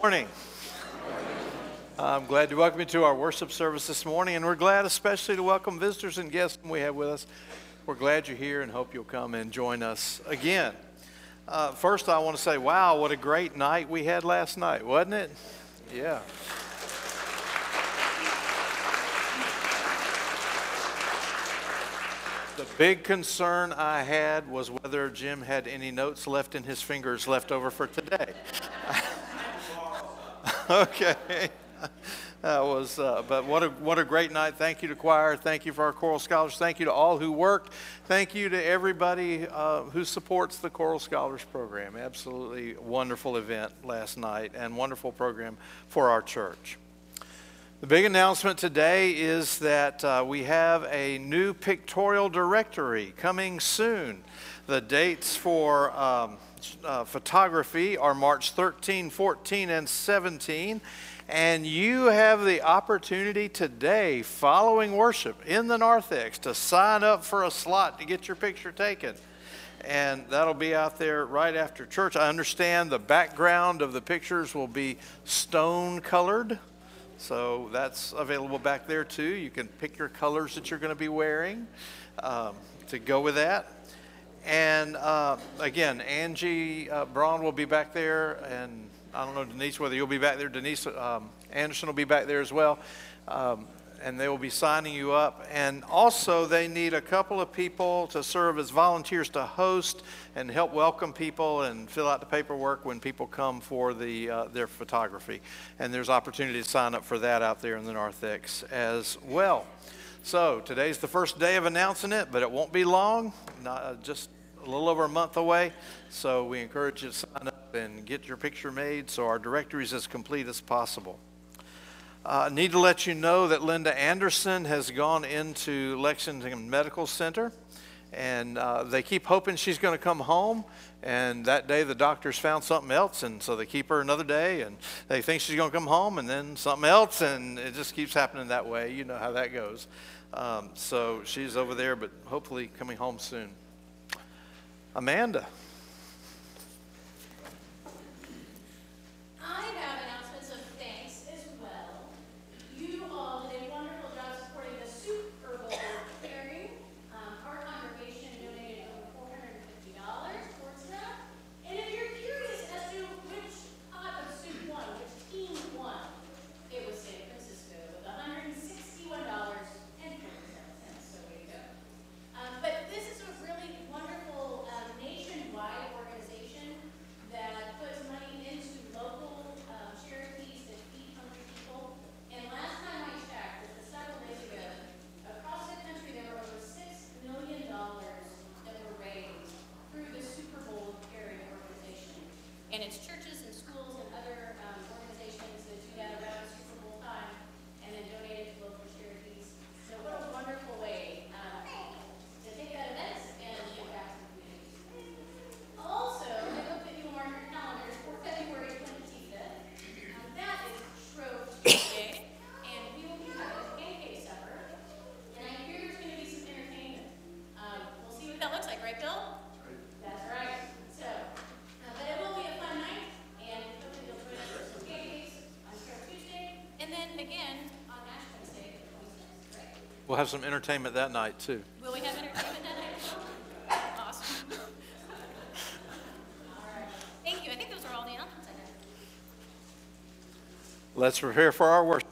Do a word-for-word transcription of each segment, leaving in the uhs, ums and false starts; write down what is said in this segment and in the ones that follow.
Morning. I'm glad to welcome you to our worship service this morning, and we're glad especially to welcome visitors and guests we have with us. We're glad you're here and hope you'll come and join us again. Uh, first, I want to say, wow, what a great night we had last night, wasn't it? Yeah. The big concern I had was whether Jim had any notes left in his fingers left over for today. Okay. That was, uh, but what a what a great night. Thank you to choir. Thank you for our choral scholars. Thank you to all who worked. Thank you to everybody uh, who supports the Choral Scholars Program. Absolutely wonderful event last night and wonderful program for our church. The big announcement today is that uh, we have a new pictorial directory coming soon. The dates for um, uh, photography are March thirteenth, fourteenth, and seventeenth. And you have the opportunity today, following worship in the narthex, to sign up for a slot to get your picture taken. And that'll be out there right after church. I understand the background of the pictures will be stone colored. So that's available back there too. You can pick your colors that you're going to be wearing um, to go with that. And uh, again, Angie uh, Braun will be back there, and I don't know, Denise, whether you'll be back there. Denise um, Anderson will be back there as well. Um, and they will be signing you up. And also, they need a couple of people to serve as volunteers to host and help welcome people and fill out the paperwork when people come for the uh, their photography. And there's opportunity to sign up for that out there in the narthex as well. So today's the first day of announcing it, but it won't be long, not, uh, just a little over a month away. So we encourage you to sign up and get your picture made so our directory is as complete as possible. I uh, need to let you know that Linda Anderson has gone into Lexington Medical Center, and uh, they keep hoping she's going to come home, and that day the doctors found something else, and so they keep her another day, and they think she's going to come home, and then something else, and it just keeps happening that way. You know how that goes. Um, so she's over there, but hopefully coming home soon. Amanda. I have announcements of thanks as well. You all did a wonderful job supporting the Super Bowl pairing. Um, our congregation donated over four hundred fifty dollars towards that. And if you're curious as to which pot of soup won, which team won, it was San Francisco with one hundred sixty-one dollars and twenty-seven cents. So way to go. Um, but this is a really wonderful um, nationwide organization that puts money into local um, charities that feed hungry people. And last time I checked, which was several days ago, across the country there were over six million dollars that were raised through the Super Bowl Caring organization. And it's churches and schools and other um, organizations that do that around the Super Bowl time and then donate it to local charities. So what a wonderful way um, to take that event and give back to the community. Also, I hope that you mark your calendars for February twenty-fifth. Um, that is Shrove Tuesday, and we will be having a pancake supper. And I hear there's going to be some entertainment. Um, we'll see what that looks like, right, Bill? That's right. So, uh, but it will be a fun night, and hopefully you'll join us for some pancakes on Shrove Tuesday, and then again on Ash Wednesday, the twenty-sixth, right? We'll have some entertainment that night too. Will we have entertainment that night? Awesome. All right. Thank you. I think those are all the announcements I had. Let's prepare for our worship.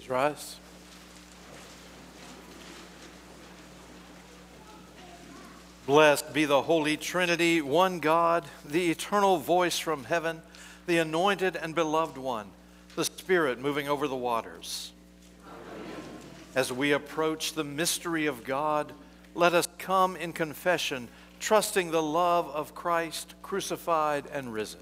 Please rise. Blessed be the Holy Trinity, one God, the eternal voice from heaven, the anointed and beloved one, the Spirit moving over the waters. As we approach the mystery of God, let us come in confession, trusting the love of Christ crucified and risen.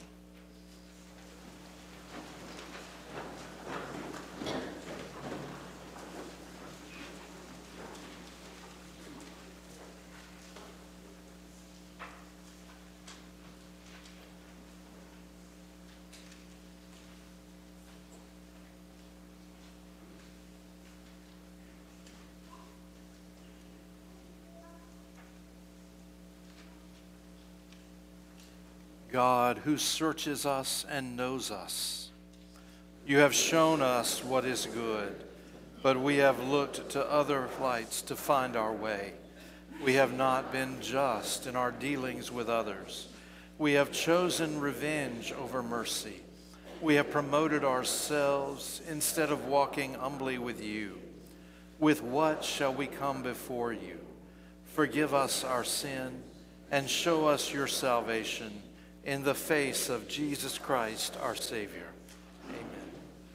God, who searches us and knows us, you have shown us what is good, but we have looked to other lights to find our way. We have not been just in our dealings with others. We have chosen revenge over mercy. We have promoted ourselves instead of walking humbly with you. With what shall we come before you? Forgive us our sin and show us your salvation in the face of Jesus Christ, our Savior. Amen.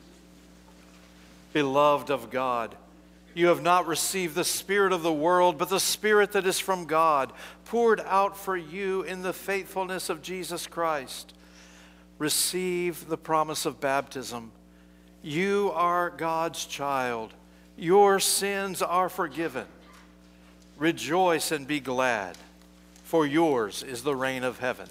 Beloved of God, you have not received the Spirit of the world, but the Spirit that is from God, poured out for you in the faithfulness of Jesus Christ. Receive the promise of baptism. You are God's child. Your sins are forgiven. Rejoice and be glad, for yours is the reign of heaven.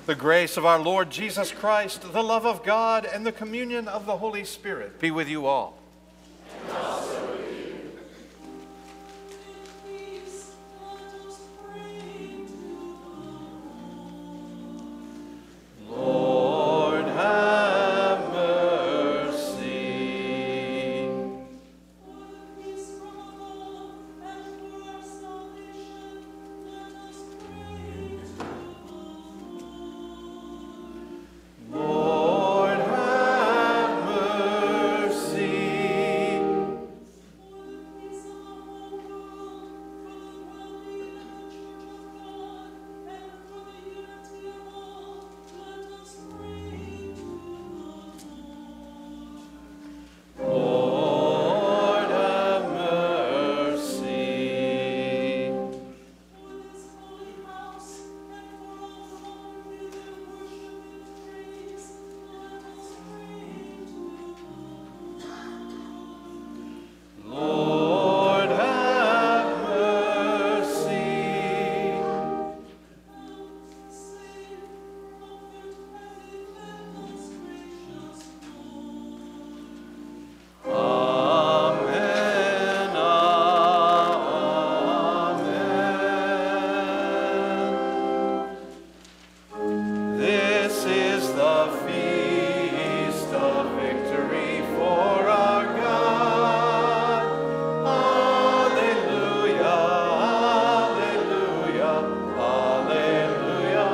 The grace of our Lord Jesus Christ, the love of God, and the communion of the Holy Spirit be with you all. And also with you. Lord, have mercy. Lord, have mercy. Lord, have mercy. Lord, have mercy. Amen. Amen. This is the feast of victory for our God. Alleluia, alleluia, alleluia,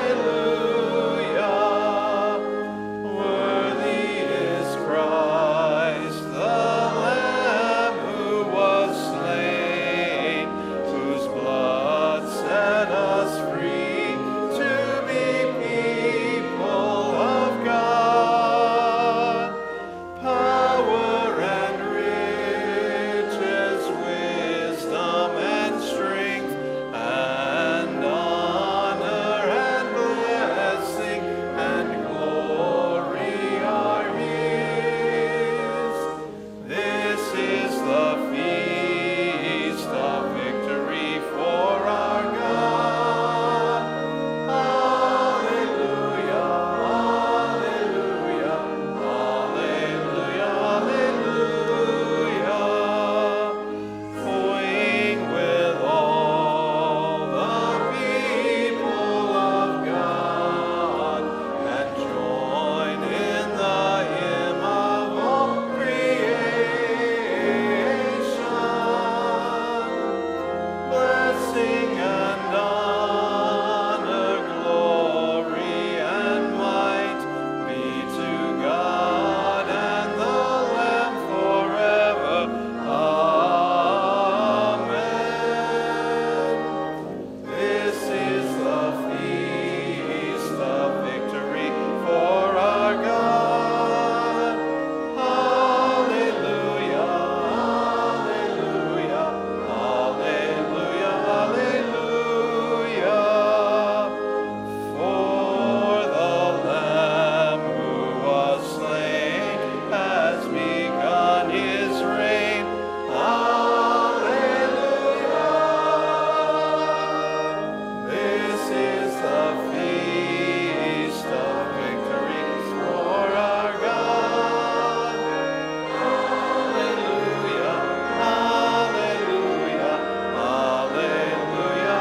alleluia. Worthy is Christ, the Lamb who was slain, whose blood set us free to be people of God. Power and riches, wisdom and strength, and honor and blessing and glory are His. This is the feast of victory for our God. Alleluia, alleluia, alleluia, alleluia. Going with all the people of God and join in the hymn of all creation. Blessing and honor, glory and might be to God and the Lamb forever. Amen. This is the feast of victory for our God. Alleluia, alleluia, alleluia, alleluia. For the Lamb who was slain has begun his reign. Alleluia. This is the feast of victory for our God. Alleluia, alleluia, alleluia,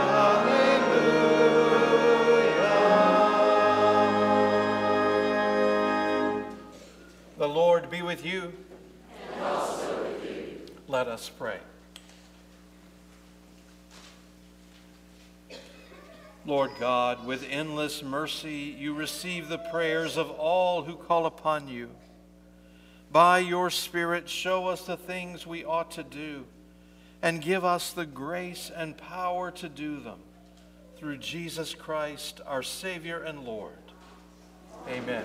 alleluia. The Lord be with you. And also with you. Let us pray. Lord God, with endless mercy, you receive the prayers of all who call upon you. By your Spirit, show us the things we ought to do, and give us the grace and power to do them. Through Jesus Christ, our Savior and Lord. Amen.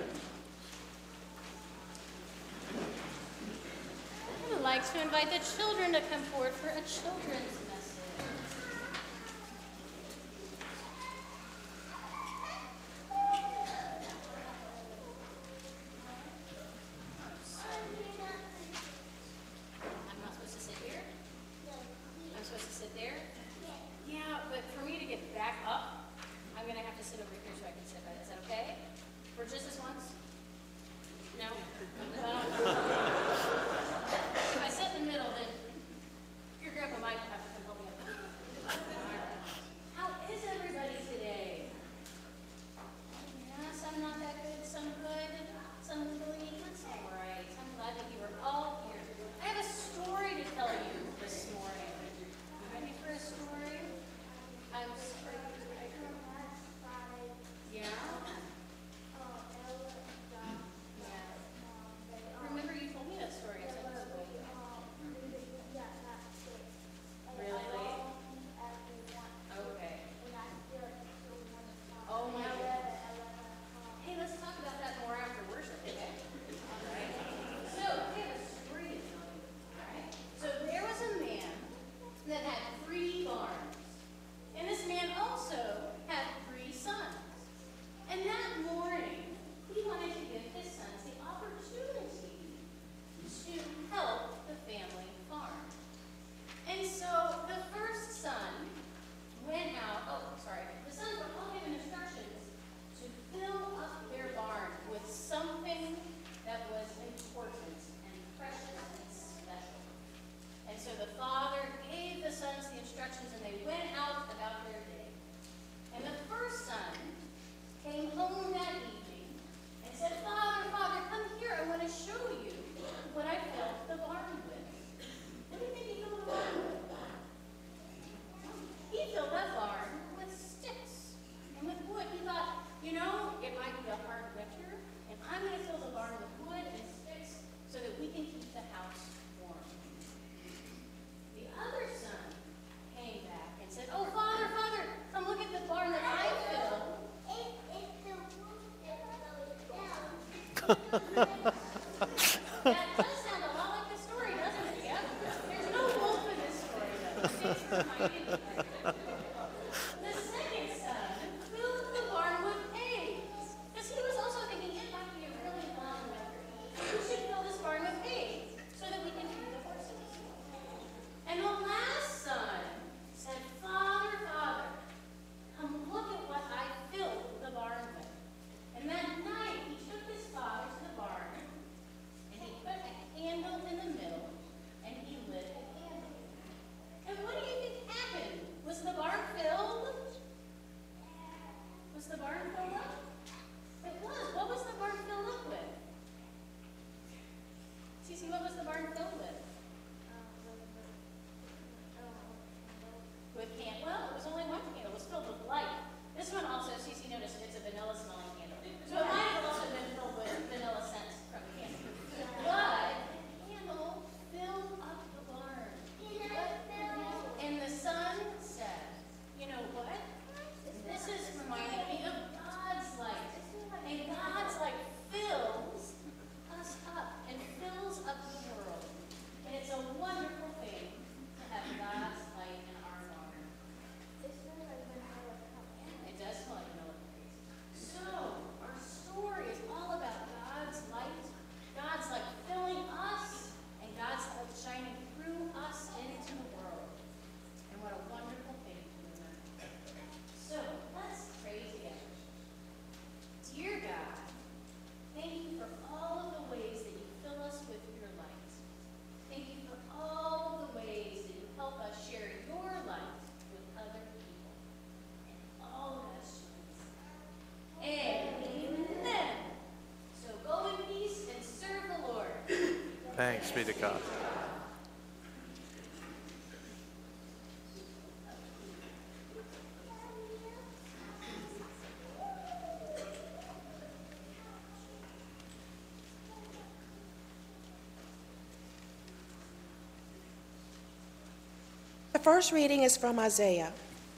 I would like to invite the children to come forward for a children's message. I'm not supposed to sit here? I'm supposed to sit there? Yeah, but for me to get back up, I'm going to have to sit over here so I can sit. Is that okay? does sound a lot like the story, doesn't it? Yeah. There's no wolf in this story, though. Thanks for reminding me. The second son filled the barn with eggs, because he was also thinking it might be a really long winter. We should fill this barn with eggs so that we can feed the horses. And the last son said, Father, Father, come look at what I filled the barn with. And that night he took his father to the barn, and he put a candle in the middle, and he lit the candle. And what do you think happened? Was the barn filled? Was the barn filled up? It was. What was the barn filled up with? Cece, what was the barn filled with? With candle. Well, it was only one candle. It was filled with light. This one also, Cece noticed, it's a vanilla smelling candle. So it might have also been filled with vanilla scent from the candle. But the candle filled up the barn. And the son said, you know what? This is reminding me of God's light. And God's light fills us up and fills up the world. And it's a wonderful thing to have God's light in our water. It does smell like vanilla cookies. So, our story is all about God's light, God's light filling us, and God's light shining through us into the world. And what a wonderful thing to remember. So, let's pray together. Dear God, thank you for all of the ways that you fill us with your light. Thank you for all of the ways that you help us share your light with other people. And all of us Amen. So go in peace and serve the Lord. Thanks be to God. The first reading is from Isaiah.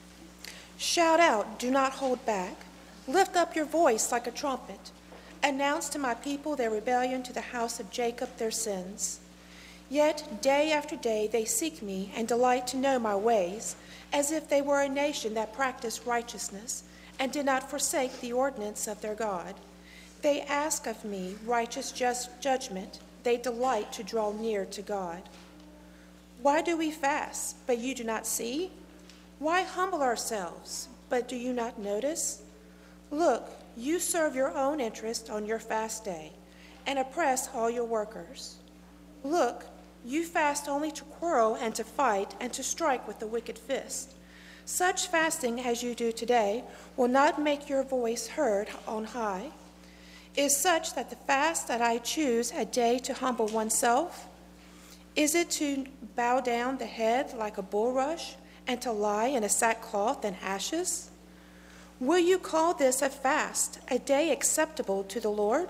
Shout out, do not hold back. Lift up your voice like a trumpet. Announce to my people their rebellion, to the house of Jacob their sins. Yet day after day they seek me and delight to know my ways, as if they were a nation that practiced righteousness and did not forsake the ordinance of their God. They ask of me righteous just judgment. They delight to draw near to God. Why do we fast, but you do not see? Why humble ourselves, but do you not notice? Look, you serve your own interest on your fast day and oppress all your workers. Look, you fast only to quarrel and to fight and to strike with the wicked fist. Such fasting as you do today will not make your voice heard on high. Is such that the fast that I choose a day to humble oneself? Is it to bow down the head like a bulrush and to lie in a sackcloth and ashes? Will you call this a fast, a day acceptable to the Lord?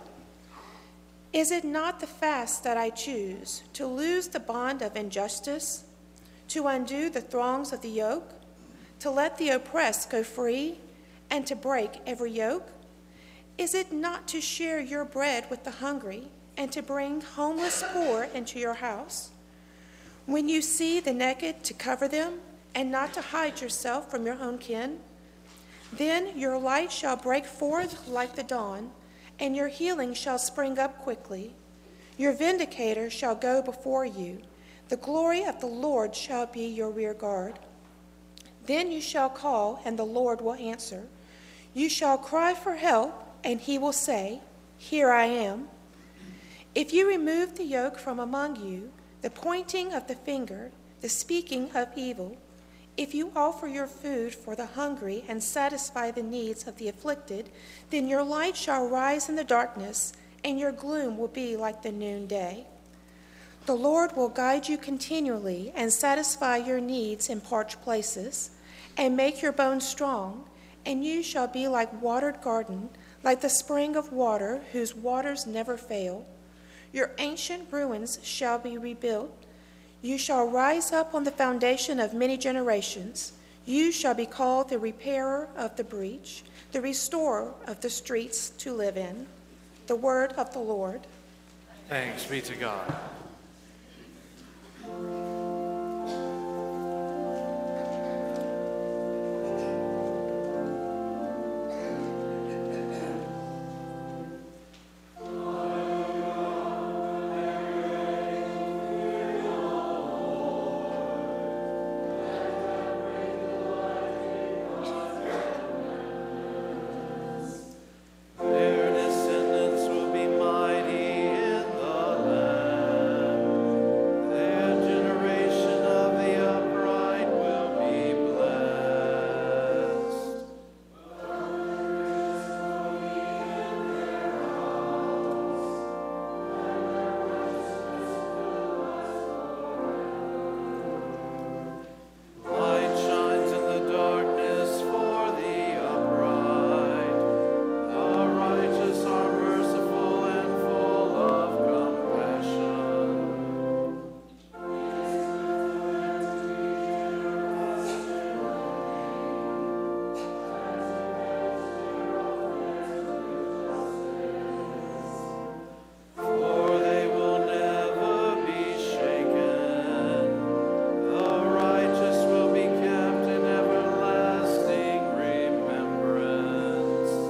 Is it not the fast that I choose, to loose the bond of injustice, to undo the thongs of the yoke, to let the oppressed go free, and to break every yoke? Is it not to share your bread with the hungry, and to bring homeless poor into your house? When you see the naked, to cover them, and not to hide yourself from your own kin? Then your light shall break forth like the dawn, and your healing shall spring up quickly. Your vindicator shall go before you. The glory of the Lord shall be your rear guard. Then you shall call, and the Lord will answer. You shall cry for help, and he will say, Here I am. If you remove the yoke from among you, the pointing of the finger, the speaking of evil, if you offer your food for the hungry and satisfy the needs of the afflicted, then your light shall rise in the darkness, and your gloom will be like the noonday. The Lord will guide you continually and satisfy your needs in parched places, and make your bones strong, and you shall be like watered garden, like the spring of water whose waters never fail. Your ancient ruins shall be rebuilt. You shall rise up on the foundation of many generations. You shall be called the repairer of the breach, the restorer of the streets to live in. The word of the Lord. Thanks be to God. Their descendants will be mighty in the land. Their generation of the upright will be blessed. Light shines in the darkness for the upright. The righteous are merciful and full of compassion. For they will never be shaken. The righteous will be kept in everlasting remembrance.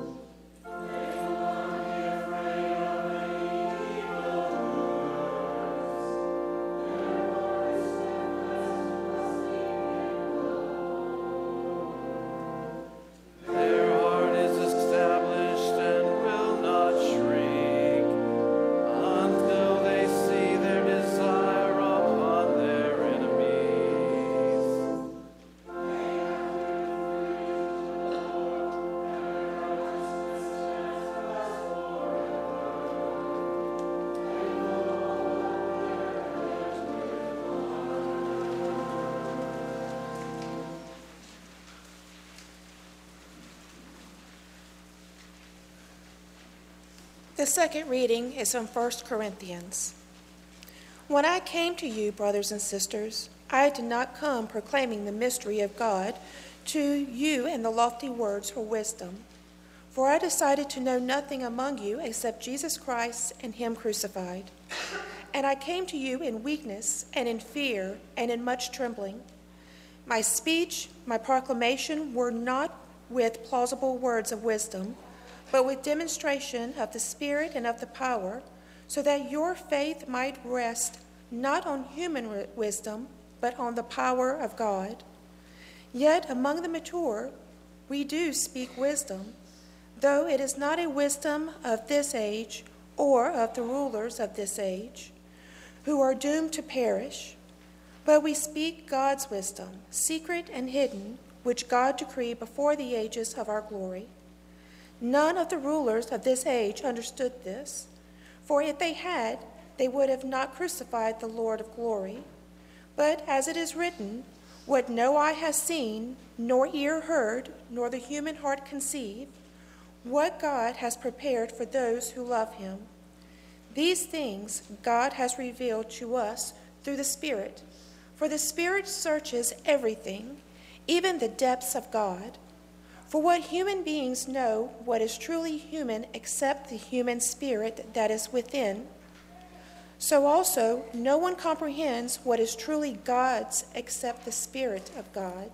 Their heart is established and will not shrink until they see their desire upon their enemies. The second reading is from First Corinthians. When I came to you, brothers and sisters, I did not come proclaiming the mystery of God to you in the lofty words or wisdom. For I decided to know nothing among you except Jesus Christ and him crucified. And I came to you in weakness and in fear and in much trembling. My speech, my proclamation were not with plausible words of wisdom, but with demonstration of the Spirit and of the power, so that your faith might rest not on human wi- wisdom, but on the power of God. Yet among the mature we do speak wisdom, though it is not a wisdom of this age or of the rulers of this age, who are doomed to perish. But we speak God's wisdom, secret and hidden, which God decreed before the ages of our glory. None of the rulers of this age understood this, for if they had, they would have not crucified the Lord of glory. But as it is written, what no eye has seen, nor ear heard, nor the human heart conceived, what God has prepared for those who love him. These things God has revealed to us through the Spirit. For the Spirit searches everything, even the depths of God. For what human beings know what is truly human except the human spirit that is within? So also no one comprehends what is truly God's except the Spirit of God.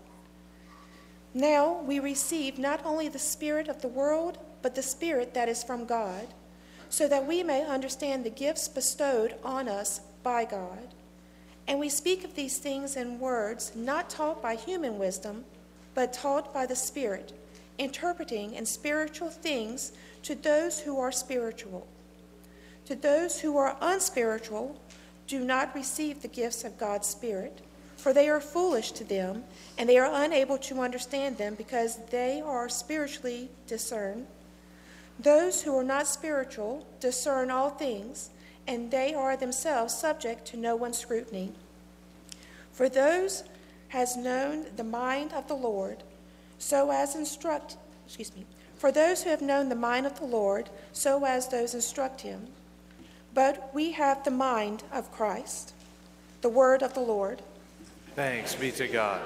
Now we receive not only the spirit of the world, but the Spirit that is from God, so that we may understand the gifts bestowed on us by God. And we speak of these things in words not taught by human wisdom, but taught by the Spirit, interpreting in spiritual things to those who are spiritual. To those who are unspiritual, do not receive the gifts of God's Spirit, for they are foolish to them, and they are unable to understand them because they are spiritually discerned. Those who are not spiritual discern all things, and they are themselves subject to no one's scrutiny. For those has known the mind of the Lord, so as instruct, excuse me, for those who have known the mind of the Lord, so as those instruct him. But we have the mind of Christ. The word of the Lord. Thanks be to God.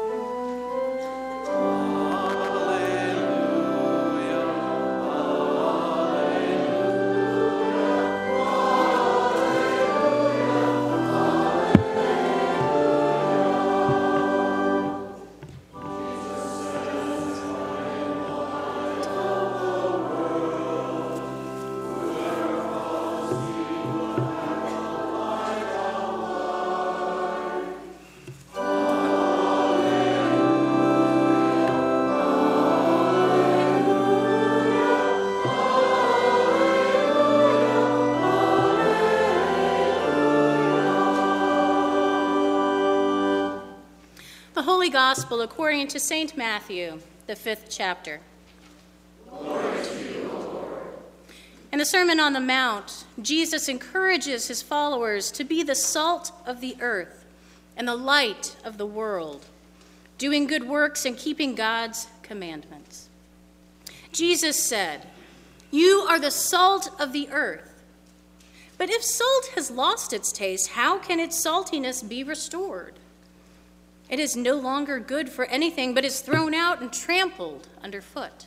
Alleluia, Holy Gospel according to Saint Matthew, the fifth chapter. Glory to you, O Lord. In the Sermon on the Mount, Jesus encourages his followers to be the salt of the earth and the light of the world, doing good works and keeping God's commandments. Jesus said, "You are the salt of the earth. But if salt has lost its taste, how can its saltiness be restored? It is no longer good for anything, but is thrown out and trampled underfoot.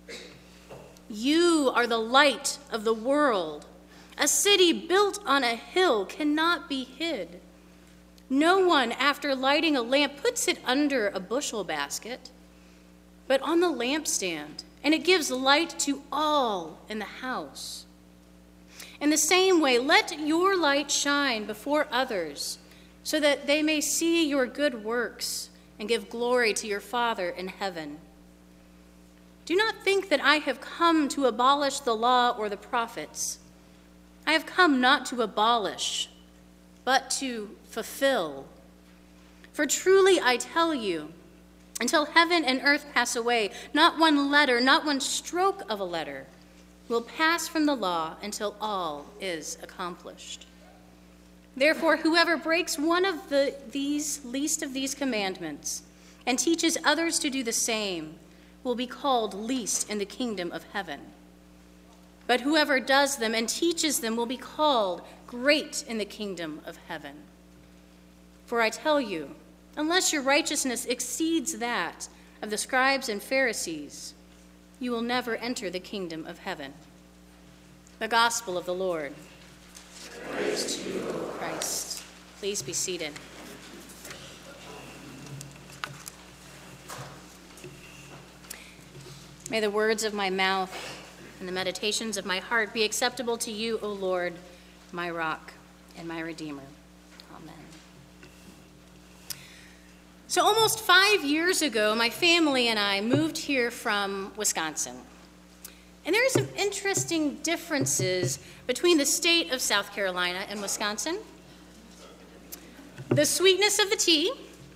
You are the light of the world. A city built on a hill cannot be hid. No one, after lighting a lamp, puts it under a bushel basket, but on the lampstand, and it gives light to all in the house. In the same way, let your light shine before others, so that they may see your good works and give glory to your Father in heaven. Do not think that I have come to abolish the law or the prophets. I have come not to abolish, but to fulfill. For truly I tell you, until heaven and earth pass away, not one letter, not one stroke of a letter will pass from the law until all is accomplished. Therefore, whoever breaks one of the, these least of these commandments and teaches others to do the same will be called least in the kingdom of heaven. But whoever does them and teaches them will be called great in the kingdom of heaven. For I tell you, unless your righteousness exceeds that of the scribes and Pharisees, you will never enter the kingdom of heaven." The Gospel of the Lord. Praise to you, O Christ. Please be seated. May the words of my mouth and the meditations of my heart be acceptable to you, O Lord, my rock and my redeemer. Amen. So almost five years ago, my family and I moved here from Wisconsin. And there are some interesting differences between the state of South Carolina and Wisconsin. The sweetness of the tea,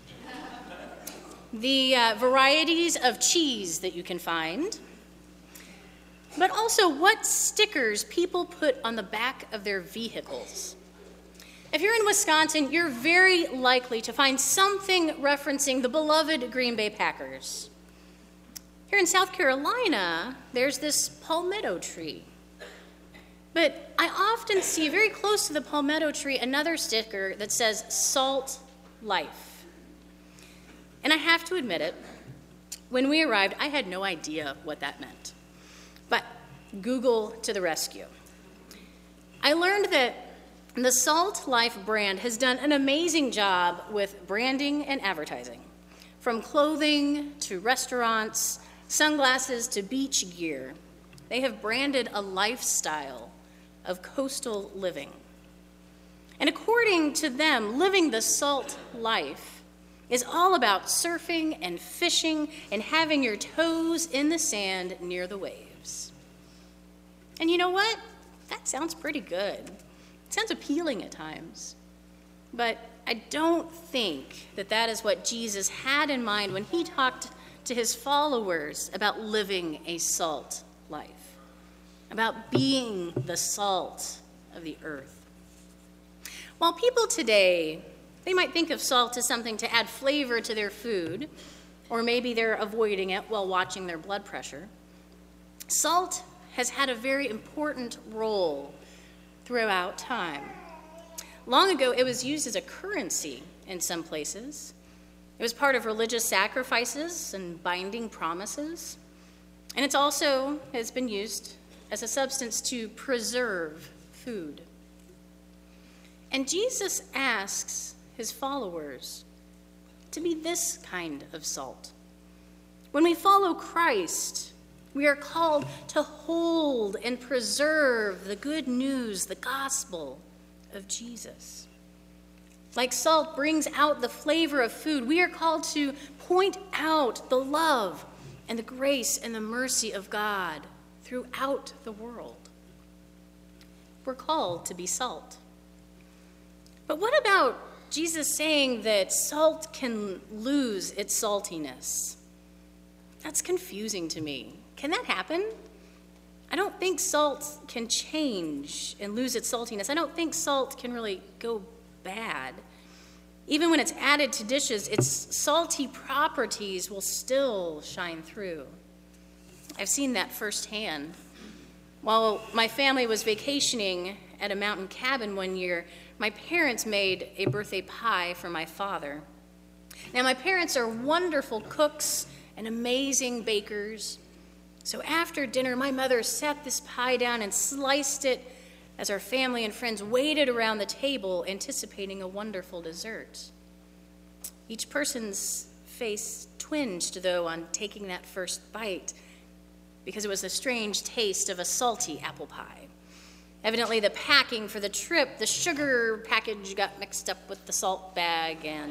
the uh, varieties of cheese that you can find, but also what stickers people put on the back of their vehicles. If you're in Wisconsin, you're very likely to find something referencing the beloved Green Bay Packers. Here in South Carolina, there's this palmetto tree. But I often see very close to the palmetto tree another sticker that says Salt Life. And I have to admit it, when we arrived, I had no idea what that meant. But Google to the rescue. I learned that the Salt Life brand has done an amazing job with branding and advertising, from clothing to restaurants, sunglasses to beach gear. They have branded a lifestyle of coastal living. And according to them, living the salt life is all about surfing and fishing and having your toes in the sand near the waves. And you know what? That sounds pretty good. It sounds appealing at times. But I don't think that that is what Jesus had in mind when he talked to his followers about living a salt life, about being the salt of the earth. While people today, they might think of salt as something to add flavor to their food, or maybe they're avoiding it while watching their blood pressure, salt has had a very important role throughout time. Long ago, it was used as a currency in some places. It was part of religious sacrifices and binding promises. And it's also has been used as a substance to preserve food. And Jesus asks his followers to be this kind of salt. When we follow Christ, we are called to hold and preserve the good news, the gospel of Jesus. Like salt brings out the flavor of food, we are called to point out the love and the grace and the mercy of God throughout the world. We're called to be salt. But what about Jesus saying that salt can lose its saltiness. That's confusing to me. Can that happen? I don't think salt can change and lose its saltiness. I don't think salt can really go bad. Even when it's added to dishes, its salty properties will still shine through. I've seen that firsthand. While my family was vacationing at a mountain cabin one year, my parents made a birthday pie for my father. Now, my parents are wonderful cooks and amazing bakers. So after dinner, my mother set this pie down and sliced it as our family and friends waited around the table, anticipating a wonderful dessert. Each person's face twinged, though, on taking that first bite, because it was the strange taste of a salty apple pie. Evidently, the packing for the trip, the sugar package got mixed up with the salt bag, and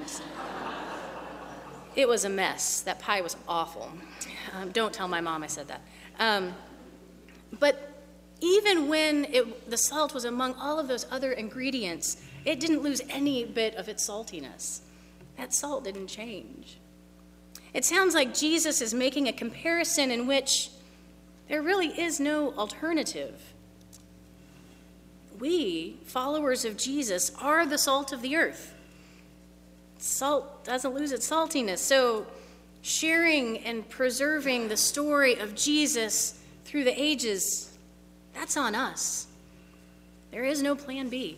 it was a mess. That pie was awful. Um, don't tell my mom I said that. Um, but even when it, the salt was among all of those other ingredients, it didn't lose any bit of its saltiness. That salt didn't change. It sounds like Jesus is making a comparison in which there really is no alternative. We, followers of Jesus, are the salt of the earth. Salt doesn't lose its saltiness. So sharing and preserving the story of Jesus through the ages, that's on us. There is no plan B.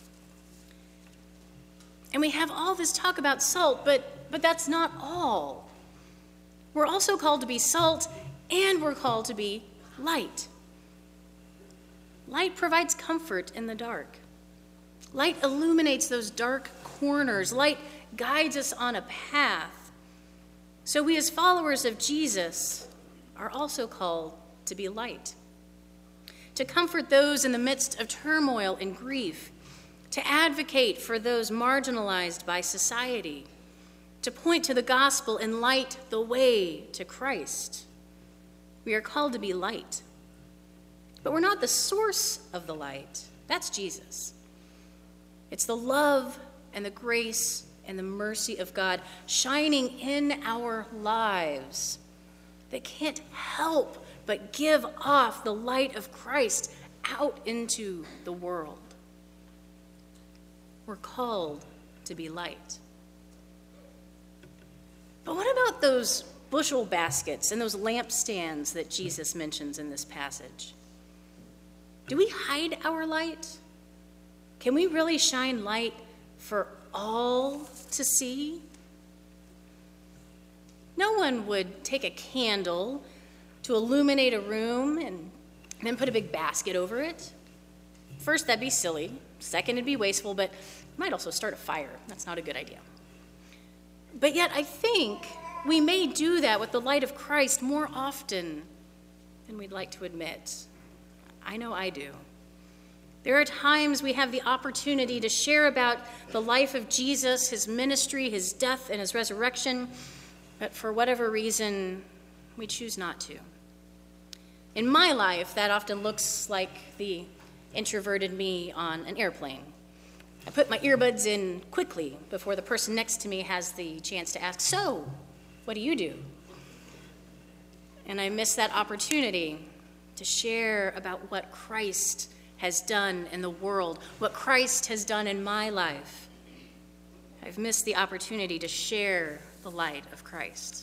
And we have all this talk about salt, but, but that's not all. We're also called to be salt, and we're called to be light. Light provides comfort in the dark. Light illuminates those dark corners. Light guides us on a path. So we as followers of Jesus are also called to be light, to comfort those in the midst of turmoil and grief, to advocate for those marginalized by society, to point to the gospel and light the way to Christ. We are called to be light. But we're not the source of the light. That's Jesus. It's the love and the grace and the mercy of God shining in our lives that can't help but give off the light of Christ out into the world. We're called to be light. But what about those bushel baskets and those lampstands that Jesus mentions in this passage? Do we hide our light? Can we really shine light for all to see? No one would take a candle to illuminate a room and then put a big basket over it. First, that'd be silly. Second, it'd be wasteful, but it might also start a fire. That's not a good idea. But yet, I think we may do that with the light of Christ more often than we'd like to admit. I know I do. There are times we have the opportunity to share about the life of Jesus, his ministry, his death, and his resurrection, but for whatever reason, we choose not to. In my life, that often looks like the introverted me on an airplane. I put my earbuds in quickly before the person next to me has the chance to ask, "So, what do you do?" And I miss that opportunity to share about what Christ has done in the world, what Christ has done in my life. I've missed the opportunity to share the light of Christ.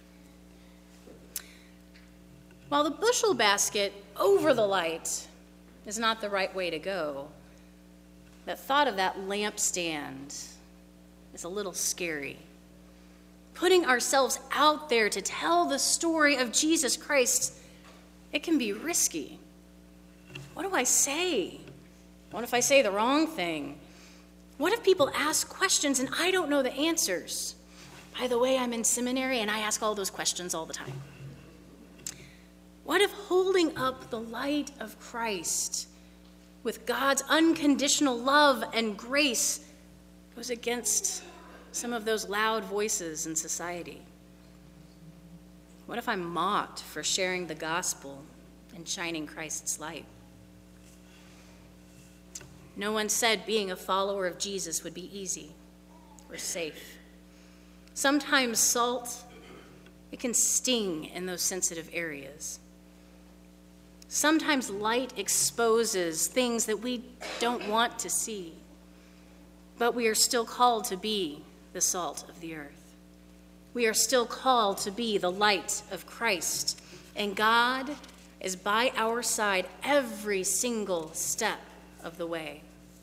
While the bushel basket over the light is not the right way to go, the thought of that lampstand is a little scary. Putting ourselves out there to tell the story of Jesus Christ, it can be risky. What do I say? What if I say the wrong thing? What if people ask questions and I don't know the answers? By the way, I'm in seminary and I ask all those questions all the time. What if holding up the light of Christ with God's unconditional love and grace goes against some of those loud voices in society? What if I'm mocked for sharing the gospel and shining Christ's light? No one said being a follower of Jesus would be easy. or safe. Sometimes salt, it can sting in those sensitive areas. Sometimes light exposes things that we don't want to see, but we are still called to be the salt of the earth. We are still called to be the light of Christ, and God is by our side every single step of the way.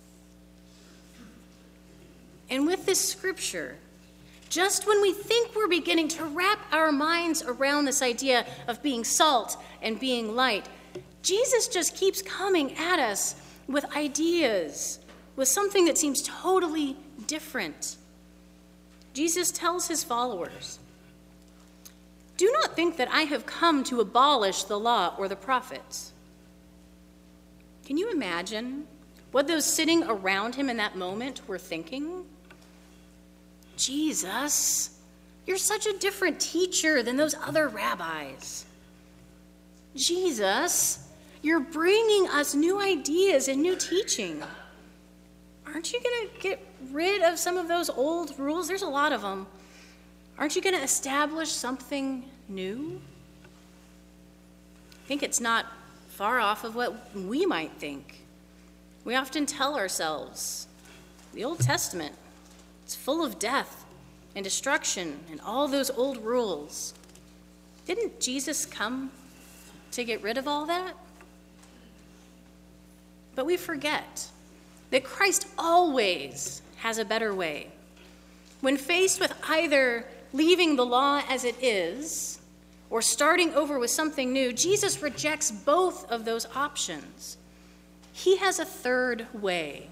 And with this scripture, just when we think we're beginning to wrap our minds around this idea of being salt and being light, Jesus just keeps coming at us with ideas, with something that seems totally different. Jesus tells his followers, "Do not think that I have come to abolish the law or the prophets." Can you imagine what those sitting around him in that moment were thinking? Jesus, you're such a different teacher than those other rabbis. Jesus, you're bringing us new ideas and new teaching. Aren't you going to get rid of some of those old rules? There's a lot of them. Aren't you going to establish something new? I think it's not far off of what we might think. We often tell ourselves, the Old Testament, it's full of death and destruction and all those old rules. Didn't Jesus come to get rid of all that? But we forget that Christ always has a better way. When faced with either leaving the law as it is or starting over with something new, Jesus rejects both of those options. He has a third way.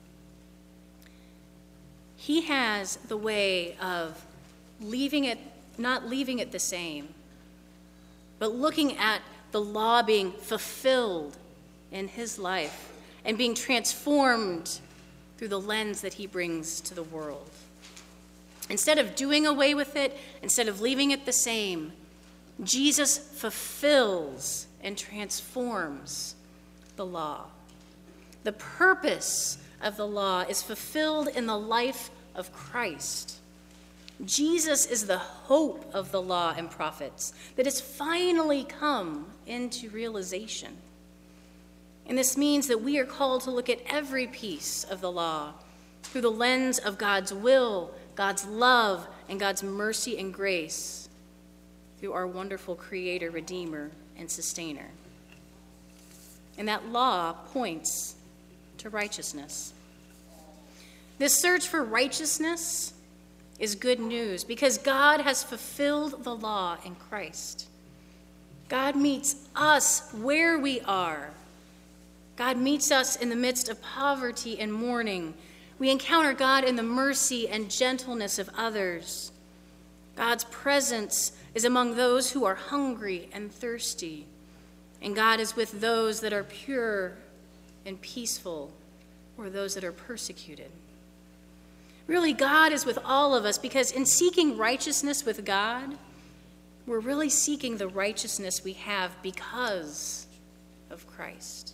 He has the way of leaving it, not leaving it the same, but looking at the law being fulfilled in his life and being transformed through the lens that he brings to the world. Instead of doing away with it, instead of leaving it the same, Jesus fulfills and transforms the law. The purpose of the law is fulfilled in the life of Christ. Jesus is the hope of the law and prophets that has finally come into realization. And this means that we are called to look at every piece of the law through the lens of God's will, God's love, and God's mercy and grace through our wonderful Creator, Redeemer, and Sustainer. And that law points to righteousness. This search for righteousness is good news because God has fulfilled the law in Christ. God meets us where we are. God meets us in the midst of poverty and mourning. We encounter God in the mercy and gentleness of others. God's presence is among those who are hungry and thirsty, and God is with those that are pure and peaceful, or those that are persecuted. Really, God is with all of us because in seeking righteousness with God, we're really seeking the righteousness we have because of Christ.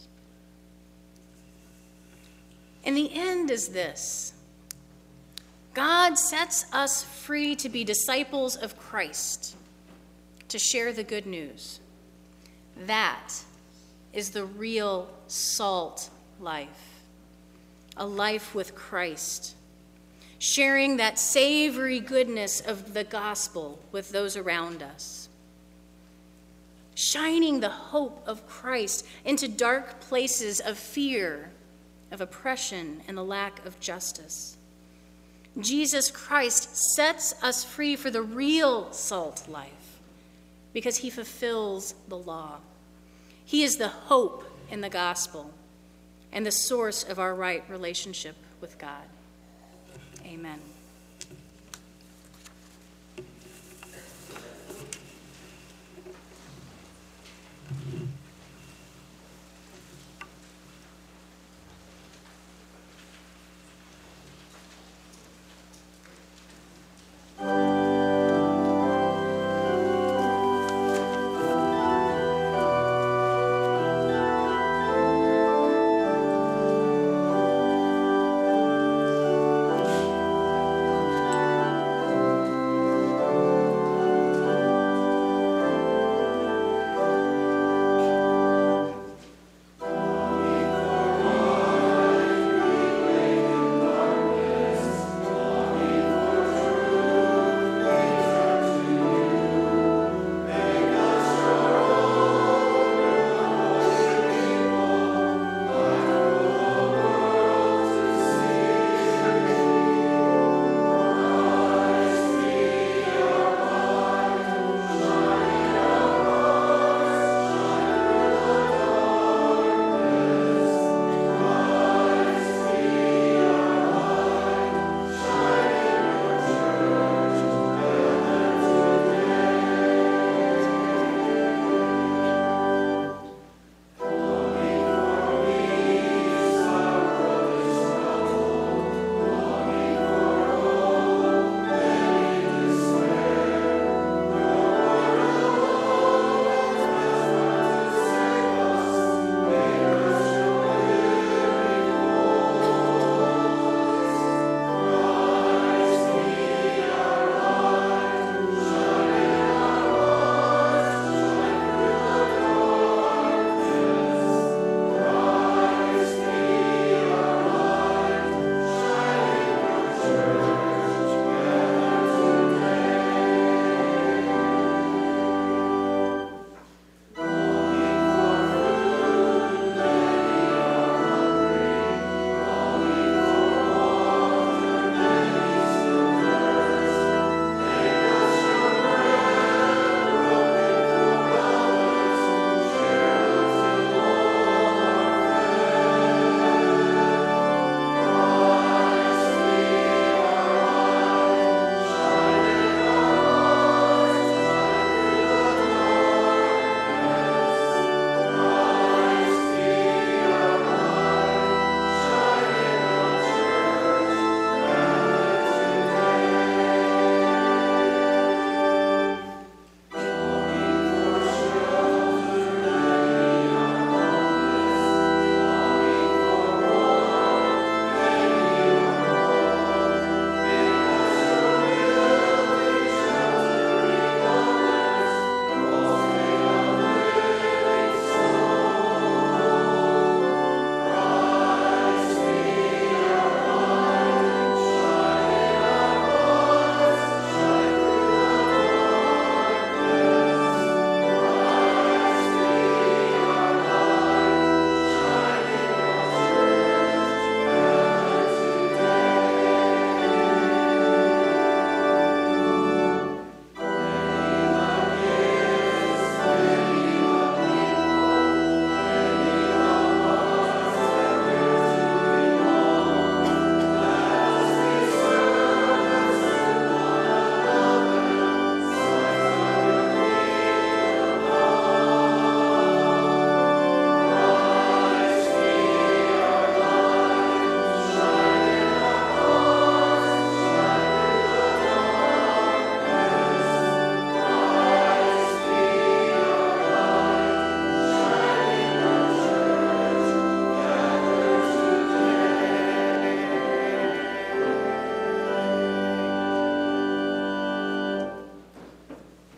And the end is this: God sets us free to be disciples of Christ, to share the good news. That is the real salt life, a life with Christ, sharing that savory goodness of the gospel with those around us, shining the hope of Christ into dark places of fear, of oppression, and the lack of justice. Jesus Christ sets us free for the real salt life because he fulfills the law. He is the hope in the gospel and the source of our right relationship with God. Amen.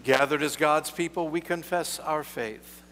Gathered as God's people, we confess our faith.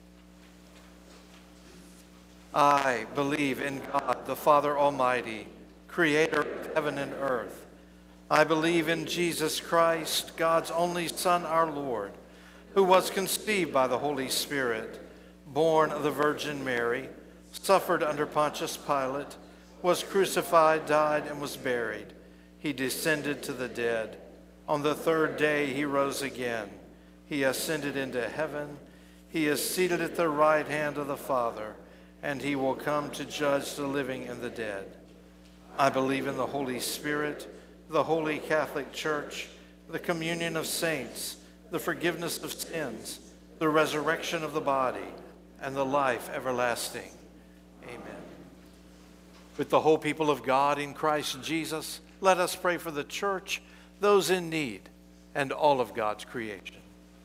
I believe in God, the Father Almighty, creator of heaven and earth. I believe in Jesus Christ, God's only Son, our Lord, who was conceived by the Holy Spirit, born of the Virgin Mary, suffered under Pontius Pilate, was crucified, died, and was buried. He descended to the dead. On the third day he rose again. He ascended into heaven. He is seated at the right hand of the Father, and he will come to judge the living and the dead. I believe in the Holy Spirit, the Holy Catholic Church, the communion of saints, the forgiveness of sins, the resurrection of the body, and the life everlasting. Amen. With the whole people of God in Christ Jesus, let us pray for the church, those in need, and all of God's creation.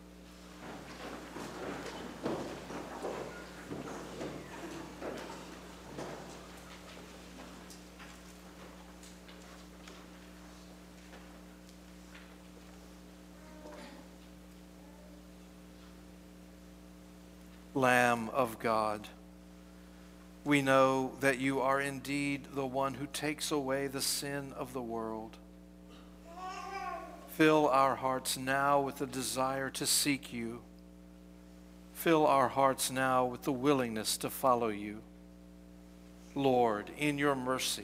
Lamb of God, we know that you are indeed the one who takes away the sin of the world. Fill our hearts now with the desire to seek you. Fill our hearts now with the willingness to follow you. Lord, in your mercy,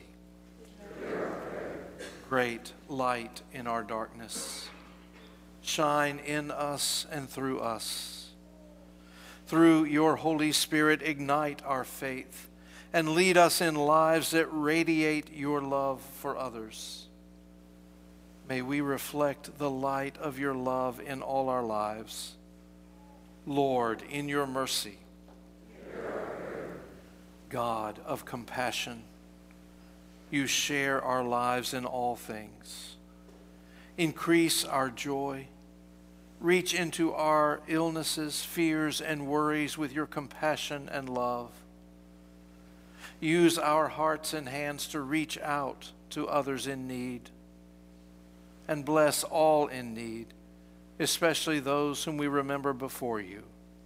great light in our darkness, shine in us and through us. Through your Holy Spirit, ignite our faith and lead us in lives that radiate your love for others. May we reflect the light of your love in all our lives. Lord, in your mercy, God of compassion, you share our lives in all things. Increase our joy. Reach into our illnesses, fears, and worries with your compassion and love. Use our hearts and hands to reach out to others in need. And bless all in need, especially those whom we remember before you.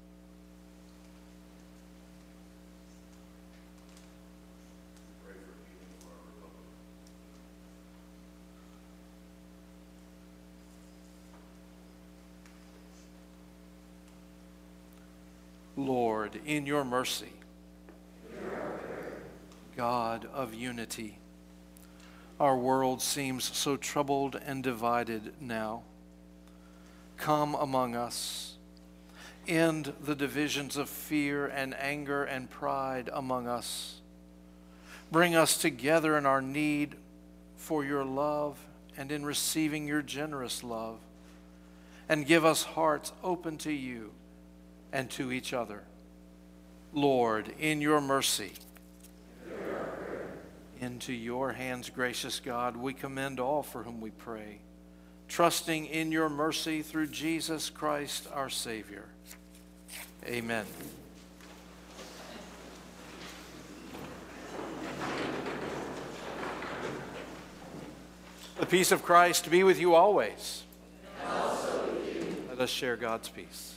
Lord, in your mercy, God of unity, our world seems so troubled and divided now. Come among us. End the divisions of fear and anger and pride among us. Bring us together in our need for your love and in receiving your generous love. And give us hearts open to you and to each other. Lord, in your mercy, into your hands, gracious God, we commend all for whom we pray, trusting in your mercy through Jesus Christ, our Savior. Amen. The peace of Christ be with you always. And also with you. Let us share God's peace.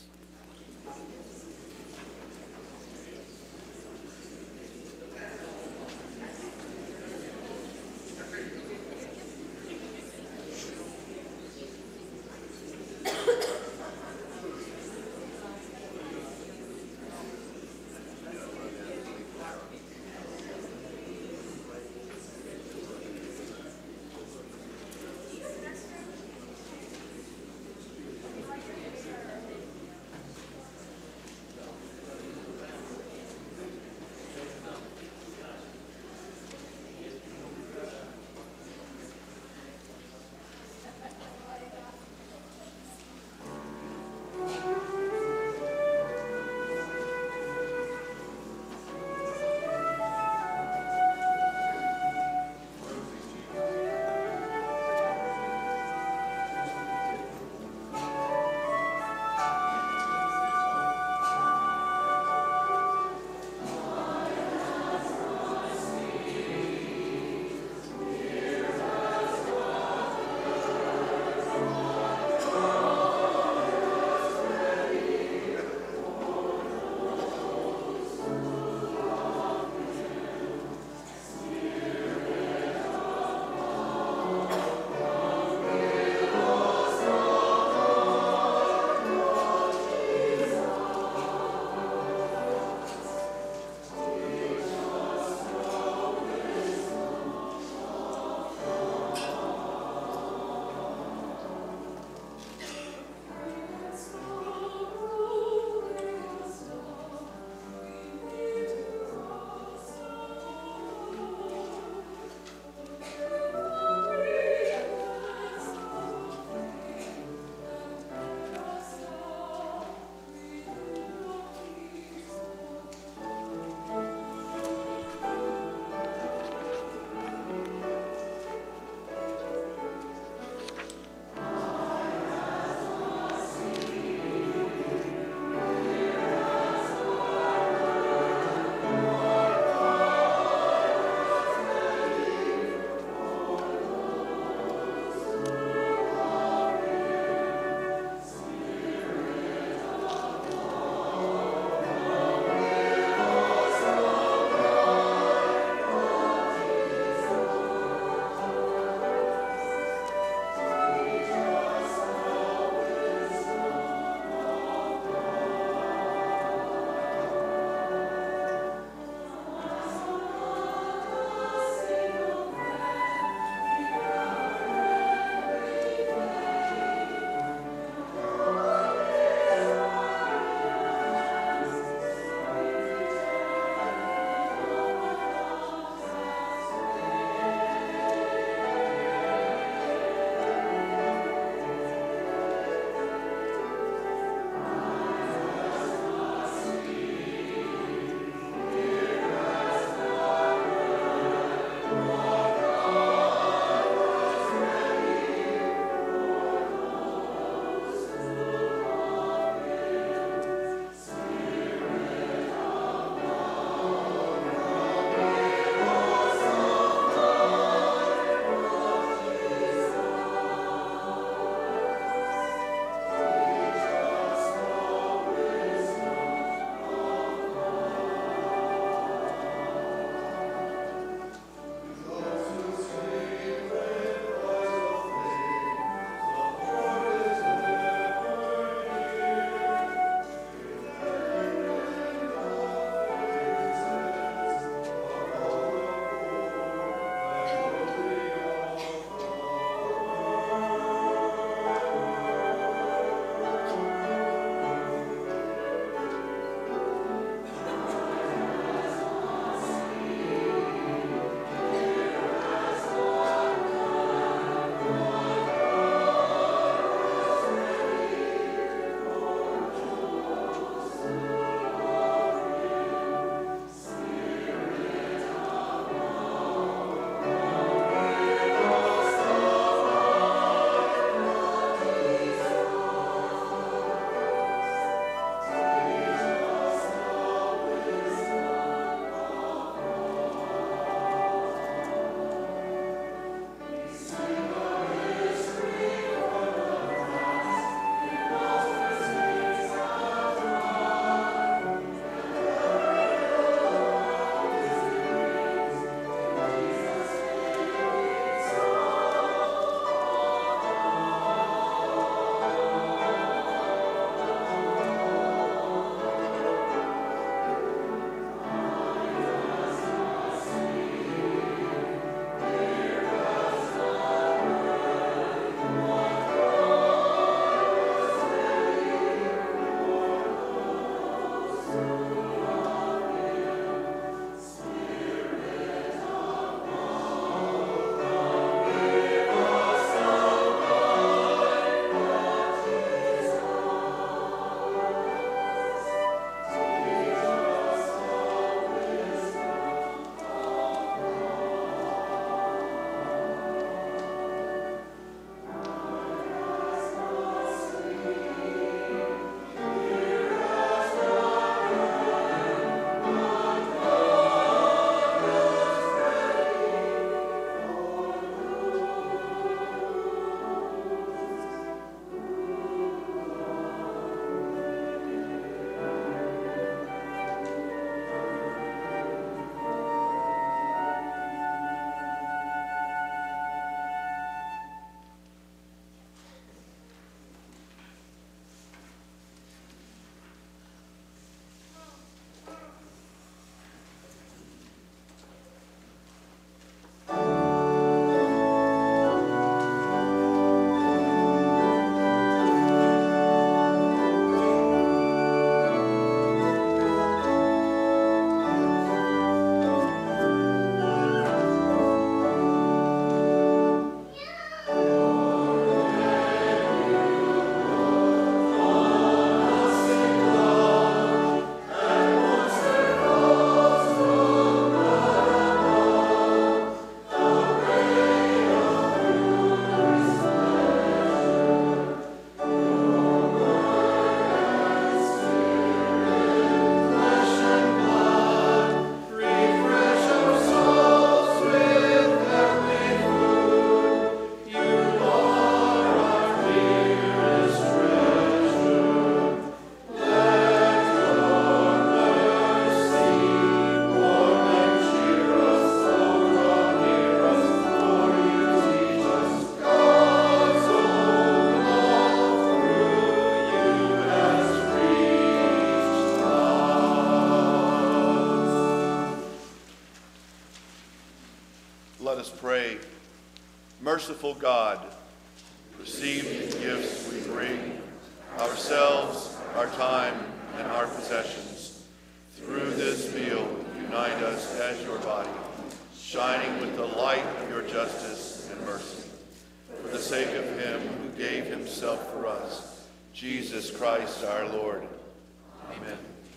Let us pray. Merciful God, receive the gifts we bring, ourselves, our time, and our possessions. Through this meal, unite us as your body, shining with the light of your justice and mercy. For the sake of him who gave himself for us, Jesus Christ our Lord. Amen.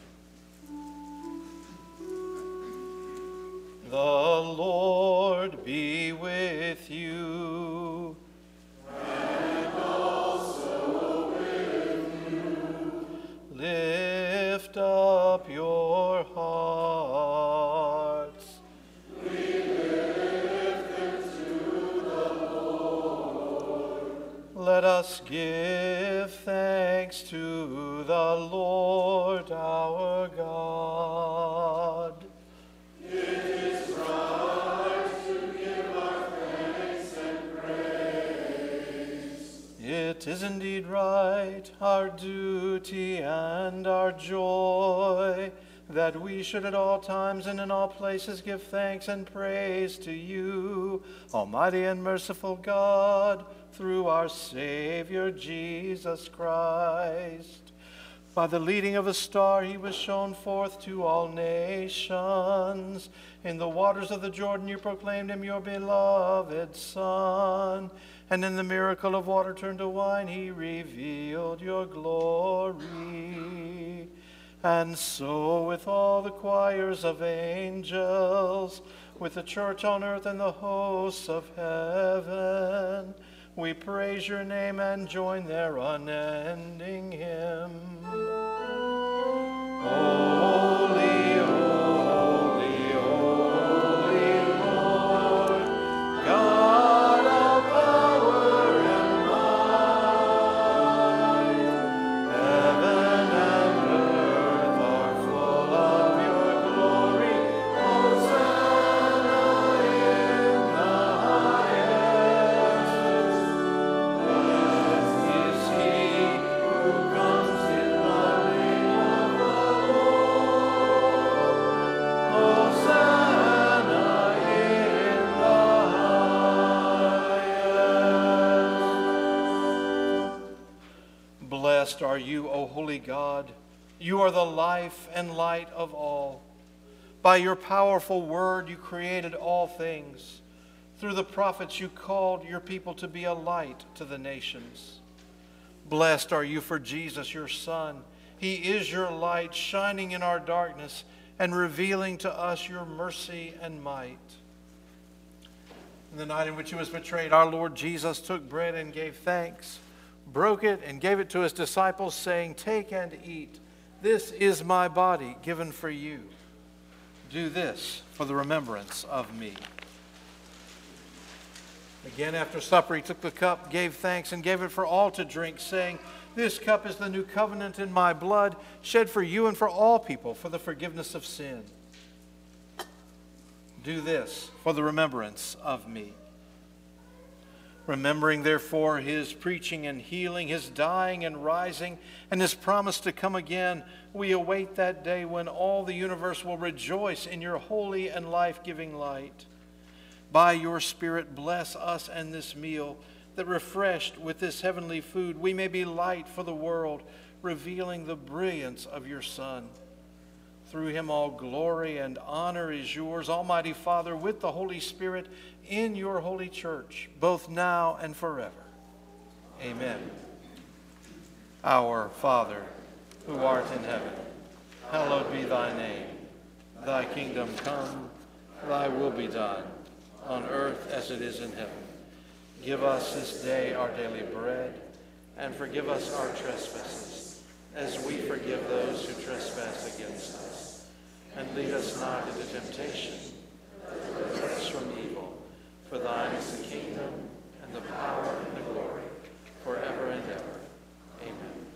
The Lord be with you. And also with you. Lift up your hearts. We lift them to the Lord. Let us give thanks to the Lord our God. It is right to give our thanks and praise. It is indeed right, our duty and our joy, that we should at all times and in all places give thanks and praise to you, Almighty and merciful God, through our Savior Jesus Christ. By the leading of a star he was shown forth to all nations. In the waters of the Jordan you proclaimed him your beloved Son. And in the miracle of water turned to wine he revealed your glory. And so with all the choirs of angels, with the church on earth and the hosts of heaven, we praise your name and join their unending hymn. Holy, holy, holy Lord, God of power and might, heaven and earth are full of your glory. Hosanna in the highest. Blessed is he who comes in the name of the Lord. Hosanna in the highest. Blessed are you, O holy God. You are the life and light of all. By your powerful word you created all things. Through the prophets you called your people to be a light to the nations. Blessed are you for Jesus, your Son. He is your light, shining in our darkness and revealing to us your mercy and might. In the night in which he was betrayed, our Lord Jesus took bread and gave thanks, broke it and gave it to his disciples, saying, "Take and eat. This is my body given for you. Do this for the remembrance of me." Again, after supper, he took the cup, gave thanks, and gave it for all to drink, saying, "This cup is the new covenant in my blood, shed for you and for all people for the forgiveness of sin. Do this for the remembrance of me." Remembering, therefore, his preaching and healing, his dying and rising, and his promise to come again, we await that day when all the universe will rejoice in your holy and life-giving light. By your Spirit, bless us and this meal, that refreshed with this heavenly food, we may be light for the world, revealing the brilliance of your Son. Through him all glory and honor is yours, Almighty Father, with the Holy Spirit, in your holy church, both now and forever. Amen. Our Father, who art in heaven, hallowed be thy name. Thy kingdom come, thy will be done, on earth as it is in heaven. Give us this day our daily bread, and forgive us our trespasses, as we forgive those who trespass against us. And lead us not into temptation, but deliver us from evil. For thine is the kingdom, and the power, and the glory, forever and ever. Amen.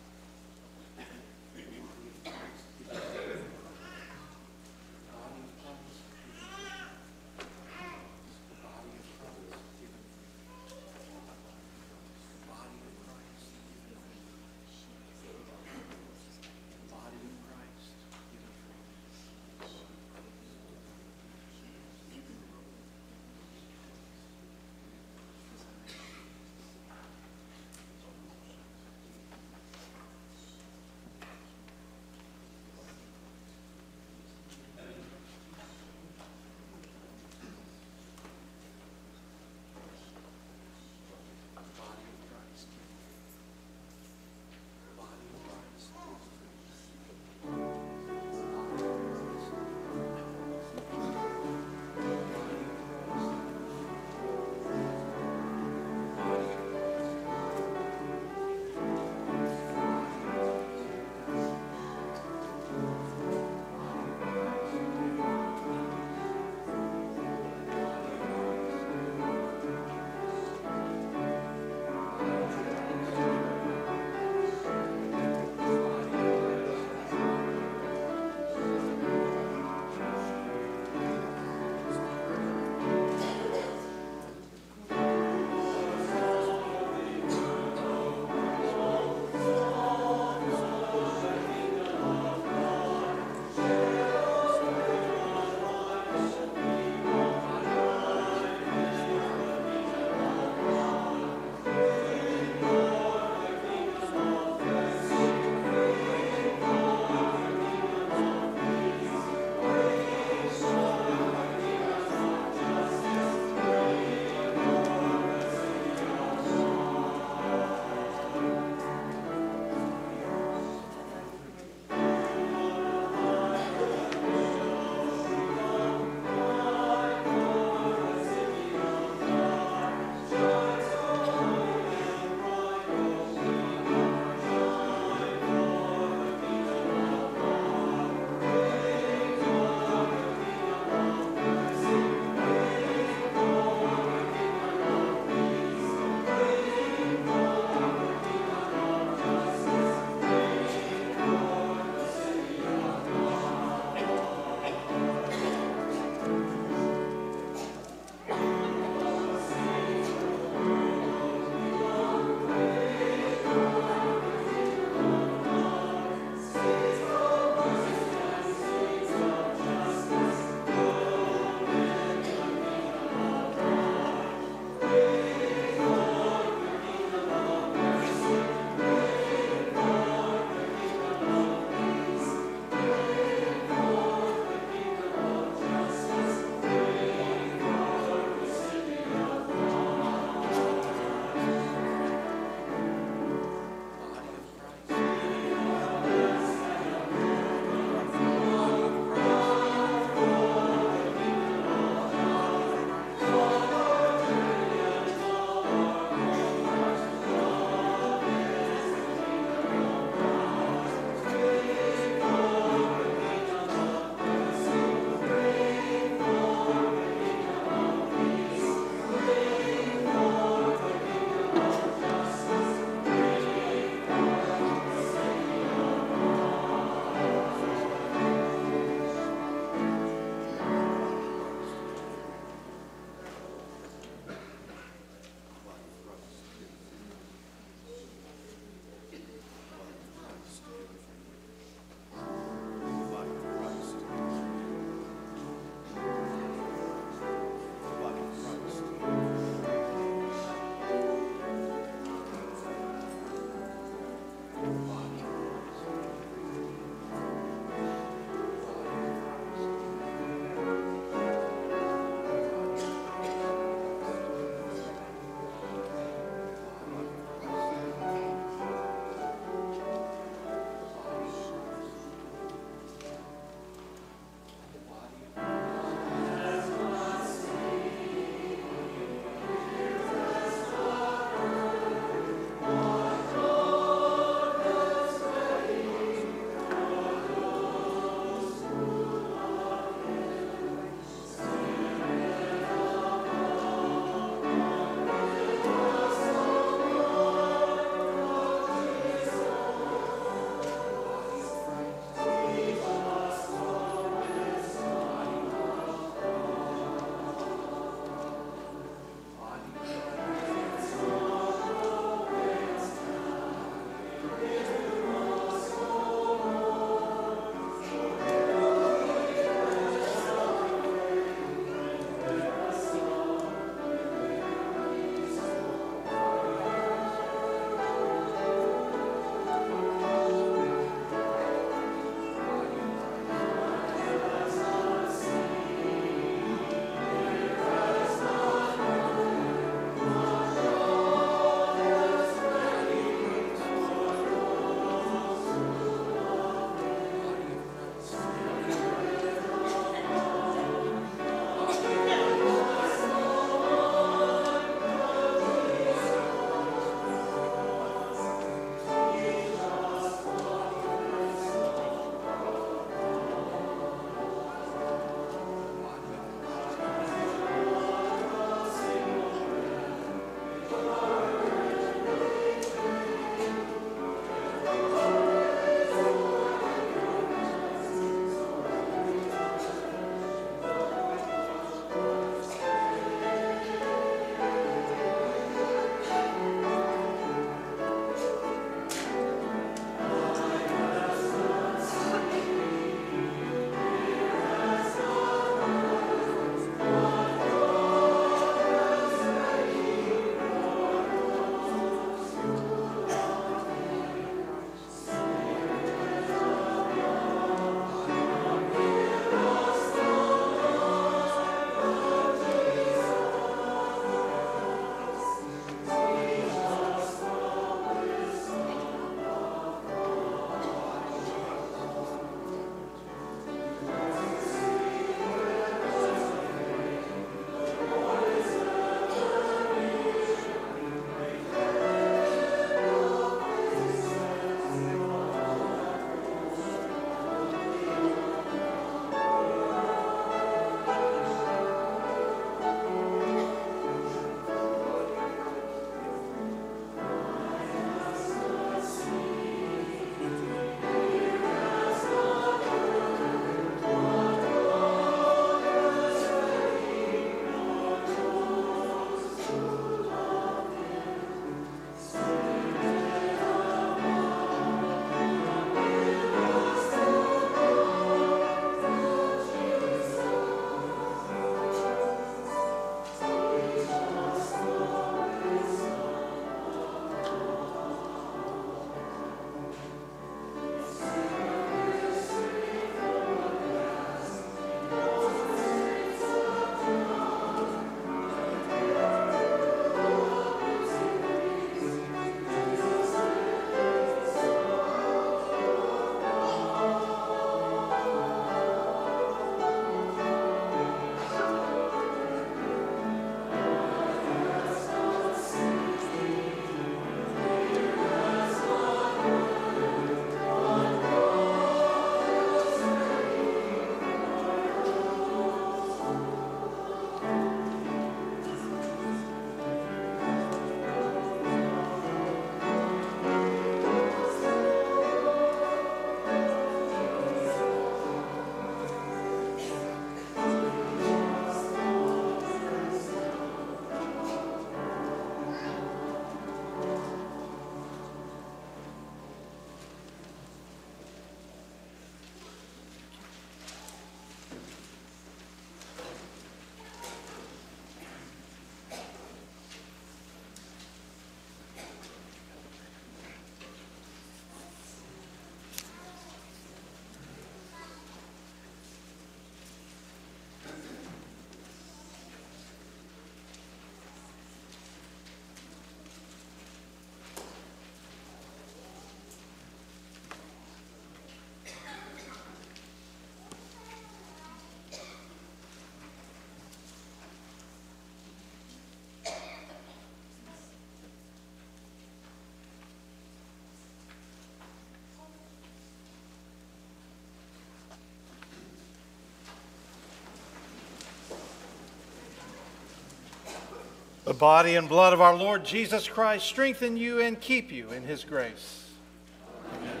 The body and blood of our Lord Jesus Christ strengthen you and keep you in his grace. Amen.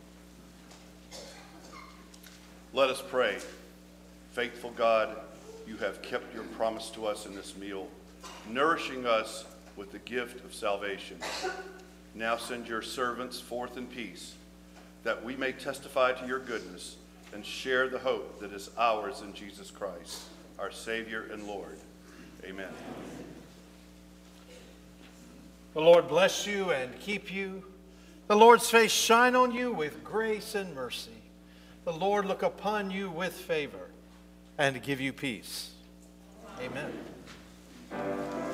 Let us pray. Faithful God, you have kept your promise to us in this meal, nourishing us with the gift of salvation. Now send your servants forth in peace, that we may testify to your goodness and share the hope that is ours in Jesus Christ, our Savior and Lord. Amen. The Lord bless you and keep you. The Lord's face shine on you with grace and mercy. The Lord look upon you with favor and give you peace. Amen.